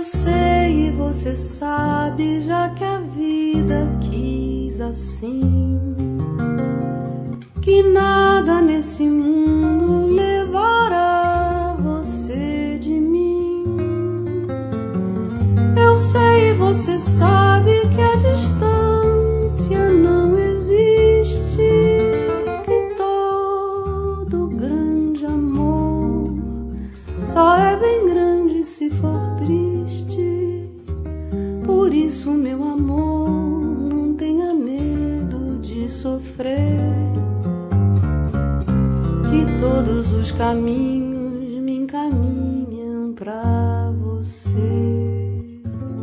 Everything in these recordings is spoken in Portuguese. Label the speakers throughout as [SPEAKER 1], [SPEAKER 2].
[SPEAKER 1] sei e você sabe, já que a vida quis assim, que nada nesse mundo levará você de mim. Eu sei e você sabe que a distância não existe, que todo grande amor só é bem grande se for triste. Por isso, meu amor, não tenha medo de sofrer, que todos os caminhos me encaminham pra você.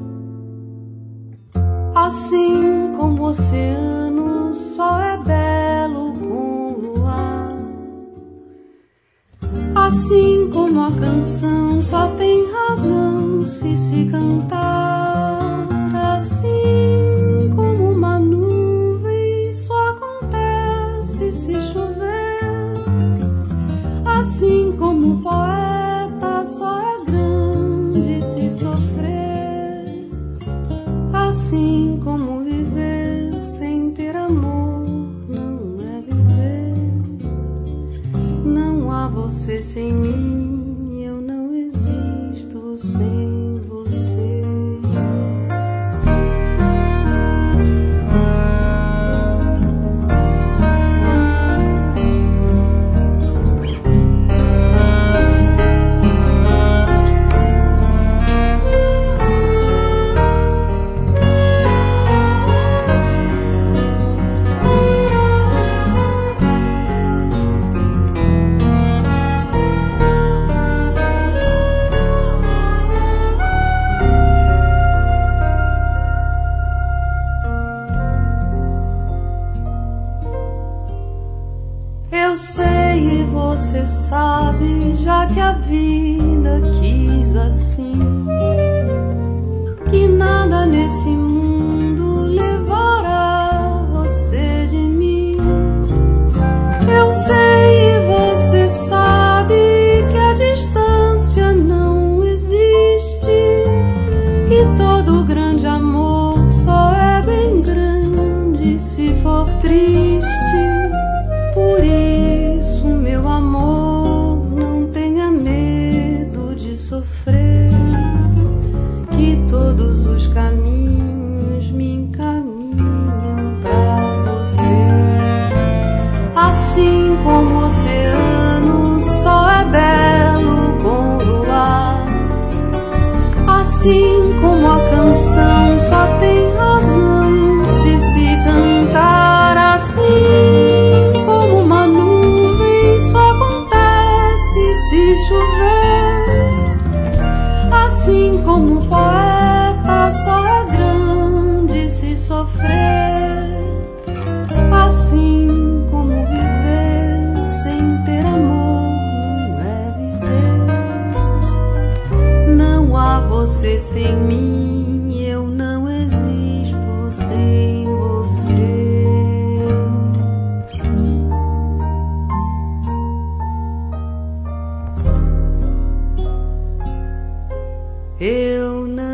[SPEAKER 1] Assim como o oceano só é belo com luar, assim como a canção só tem razão se cantar, assim como uma nuvem só acontece se chover, assim como o poeta só é grande se sofrer, assim como viver sem ter amor não é viver. Não há você sem mim, eu não existo sem você. Eu sei e você sabe, já que a vida quis assim, que nada nesse mundo levará você de mim. Eu sei e você sabe que a distância não existe, que todo grande amor só é bem grande se for triste. Por isso, meu amor, não tenha medo de sofrer, que todos os caminhos me encaminham pra você. Assim como o oceano só é belo com luar, assim como a canção só tem razão se cantar, assim como uma nuvem só acontece se chover, assim como o poeta só é grande se sofrer, assim como viver sem ter amor não é viver. Não há você sem mim, eu não existo sem você. Eu não